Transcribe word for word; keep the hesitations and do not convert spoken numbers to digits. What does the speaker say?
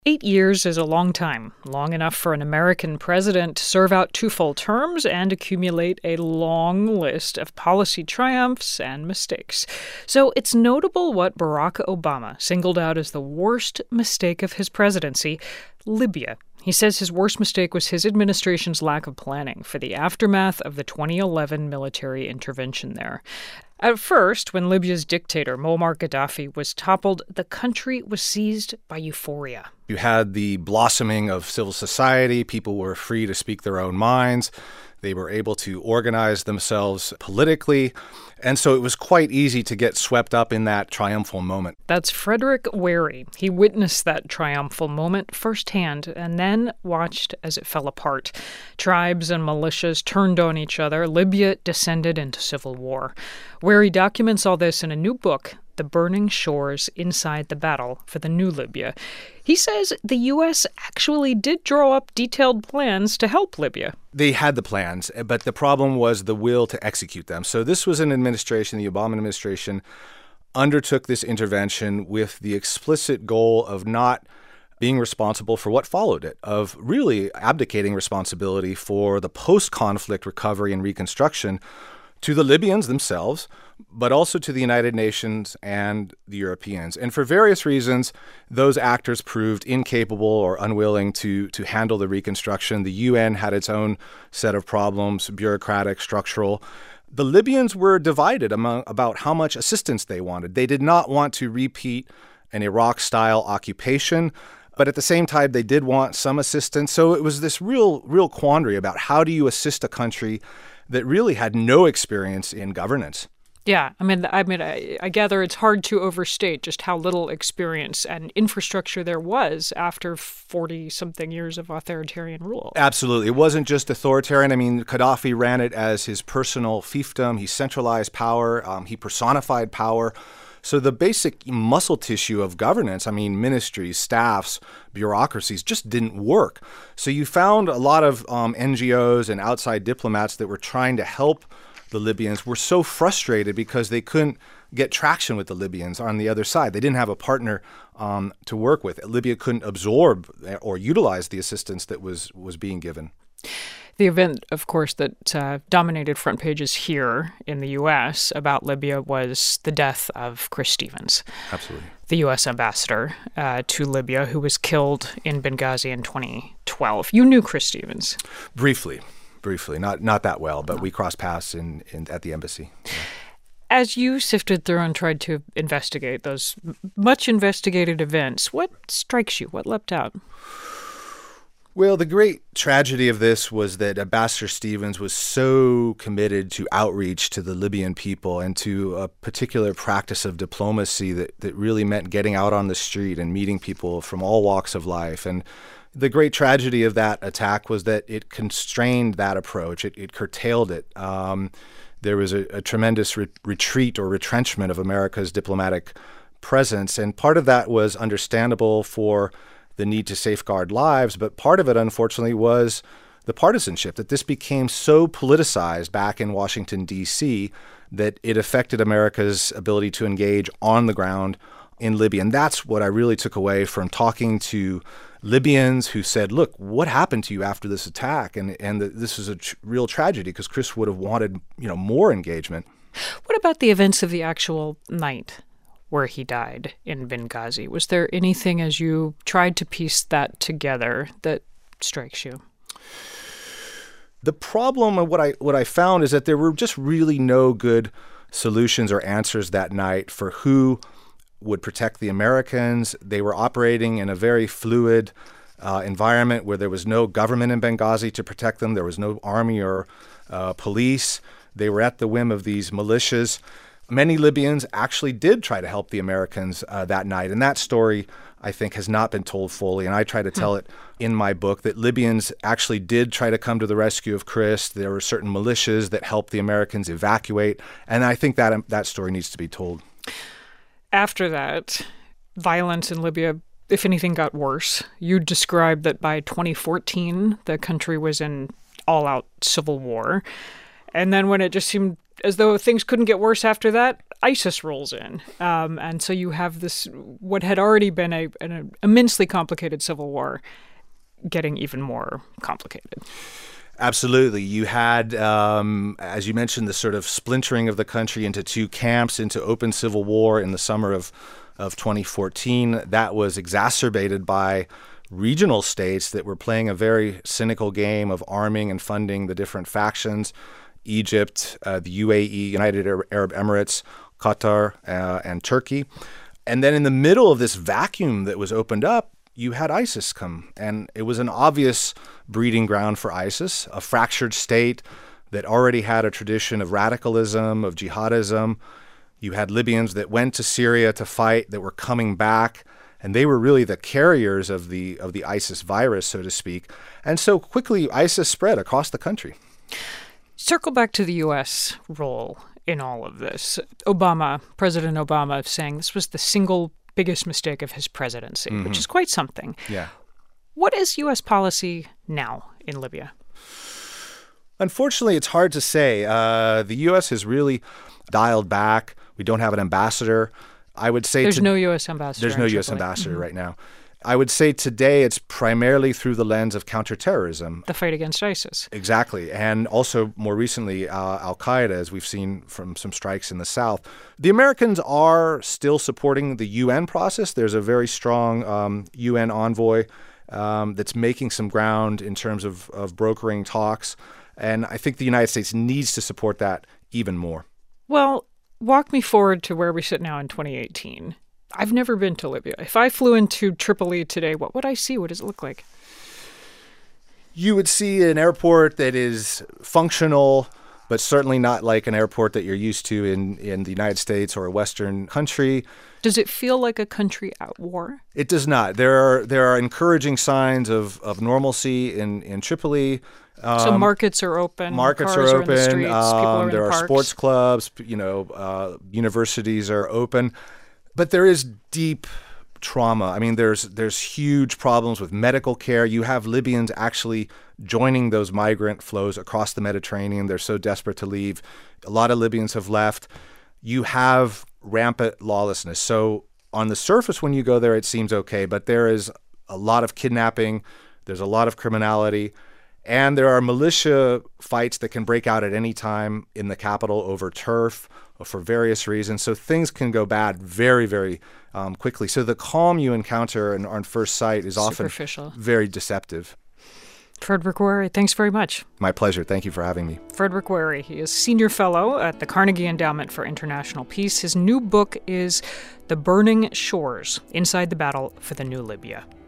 Eight years is a long time, long enough for an American president to serve out two full terms and accumulate a long list of policy triumphs and mistakes. So it's notable what Barack Obama singled out as the worst mistake of his presidency, Libya. He says his worst mistake was his administration's lack of planning for the aftermath of the twenty eleven military intervention there. At first, when Libya's dictator, Muammar Gaddafi, was toppled, the country was seized by euphoria. You had the blossoming of civil society. People were free to speak their own minds. They were able to organize themselves politically. And so it was quite easy to get swept up in that triumphal moment. That's Frederick Wary. He witnessed that triumphal moment firsthand and then watched as it fell apart. Tribes and militias turned on each other. Libya descended into civil war. Wary documents all this in a new book, The Burning Shores Inside the Battle for the New Libya. He says the U S actually did draw up detailed plans to help Libya. They had the plans, but the problem was the will to execute them. So this was an administration, the Obama administration, undertook this intervention with the explicit goal of not being responsible for what followed it, of really abdicating responsibility for the post-conflict recovery and reconstruction to the Libyans themselves, but also to the United Nations and the Europeans. And for various reasons, those actors proved incapable or unwilling to, to handle the reconstruction. The U N had its own set of problems, bureaucratic, structural. The Libyans were divided among, about how much assistance they wanted. They did not want to repeat an Iraq-style occupation, but at the same time, they did want some assistance. So it was this real, real quandary about how do you assist a country that really had no experience in governance. Yeah, I mean, I mean, I, I gather it's hard to overstate just how little experience and infrastructure there was after forty-something years of authoritarian rule. Absolutely. It wasn't just authoritarian. I mean, Gaddafi ran it as his personal fiefdom. He centralized power. Um, he personified power. So the basic muscle tissue of governance, I mean, ministries, staffs, bureaucracies, just didn't work. So you found a lot of um, N G Os and outside diplomats that were trying to help the Libyans were so frustrated because they couldn't get traction with the Libyans on the other side. They didn't have a partner um, to work with. Libya couldn't absorb or utilize the assistance that was, was being given. The event, of course, that uh, dominated front pages here in the U S about Libya was the death of Chris Stevens. Absolutely. The U S ambassador uh, to Libya, who was killed in Benghazi in twenty twelve. You knew Chris Stevens. Briefly. Briefly. Not not that well, but we crossed paths in, in at the embassy. Yeah. As you sifted through and tried to investigate those much investigated events, what strikes you? What leapt out? Well, the great tragedy of this was that Ambassador Stevens was so committed to outreach to the Libyan people and to a particular practice of diplomacy that, that really meant getting out on the street and meeting people from all walks of life. And the great tragedy of that attack was that it constrained that approach. It, it curtailed it. Um, there was a, a tremendous re- retreat or retrenchment of America's diplomatic presence. And part of that was understandable for the need to safeguard lives, but part of it, unfortunately, was the partisanship, that this became so politicized back in Washington, D C, that it affected America's ability to engage on the ground in Libya. And that's what I really took away from talking to Libyans who said, look, what happened to you after this attack? And and the, this is a tr- real tragedy because Chris would have wanted, you know, more engagement. What about the events of the actual night where he died in Benghazi? Was there anything, as you tried to piece that together, that strikes you? The problem of what I what I found is that there were just really no good solutions or answers that night for who would protect the Americans. They were operating in a very fluid uh, environment where there was no government in Benghazi to protect them. There was no army or uh, police. They were at the whim of these militias. Many Libyans actually did try to help the Americans uh, that night. And that story, I think, has not been told fully. And I try to tell it in my book that Libyans actually did try to come to the rescue of Chris. There were certain militias that helped the Americans evacuate. And I think that um, that story needs to be told. After that, violence in Libya, if anything, got worse. You described that by twenty fourteen, the country was in all-out civil war. And then when it just seemed as though things couldn't get worse after that, ISIS rolls in. Um, and so you have this, what had already been a, an immensely complicated civil war, getting even more complicated. Absolutely. You had, um, as you mentioned, the sort of splintering of the country into two camps, into open civil war in the summer of, of twenty fourteen. That was exacerbated by regional states that were playing a very cynical game of arming and funding the different factions. Egypt, uh, the U A E, United Arab Emirates, Qatar, uh, and Turkey. And then in the middle of this vacuum that was opened up, you had ISIS come, and it was an obvious breeding ground for ISIS, a fractured state that already had a tradition of radicalism, of jihadism. You had Libyans that went to Syria to fight that were coming back, and they were really the carriers of the of the ISIS virus, so to speak. And so quickly, ISIS spread across the country. Circle back to the U S role in all of this. Obama, President Obama, saying this was the single biggest mistake of his presidency, mm-hmm. which is quite something. Yeah. What is U S policy now in Libya? Unfortunately, it's hard to say. Uh, the U S has really dialed back. We don't have an ambassador. I would say there's to, no U S ambassador. There's no U S Tripoli. ambassador mm-hmm. right now. I would say today it's primarily through the lens of counterterrorism. The fight against ISIS. Exactly. And also more recently, uh, Al-Qaeda, as we've seen from some strikes in the south. The Americans are still supporting the U N process. There's a very strong um, U N envoy um, that's making some ground in terms of, of brokering talks. And I think the United States needs to support that even more. Well, walk me forward to where we sit now in twenty eighteen. I've never been to Libya. If I flew into Tripoli today, what would I see? What does it look like? You would see an airport that is functional, but certainly not like an airport that you're used to in, in the United States or a Western country. Does it feel like a country at war? It does not. There are there are encouraging signs of, of normalcy in, in Tripoli. Um, so markets are open. Markets cars are are open. In the streets, um, people are in there the are parks. Sports clubs. You know, uh, universities are open. But there is deep trauma. I mean, there's there's huge problems with medical care. You have Libyans actually joining those migrant flows across the Mediterranean. They're so desperate to leave. A lot of Libyans have left. You have rampant lawlessness. So on the surface, when you go there, it seems okay. But there is a lot of kidnapping. There's a lot of criminality. And there are militia fights that can break out at any time in the capital over turf or for various reasons. So things can go bad very, very um, quickly. So the calm you encounter in, on first sight is often very deceptive. Frederick Wary, thanks very much. My pleasure. Thank you for having me. Frederick Wary, he is Senior Fellow at the Carnegie Endowment for International Peace. His new book is The Burning Shores, Inside the Battle for the New Libya.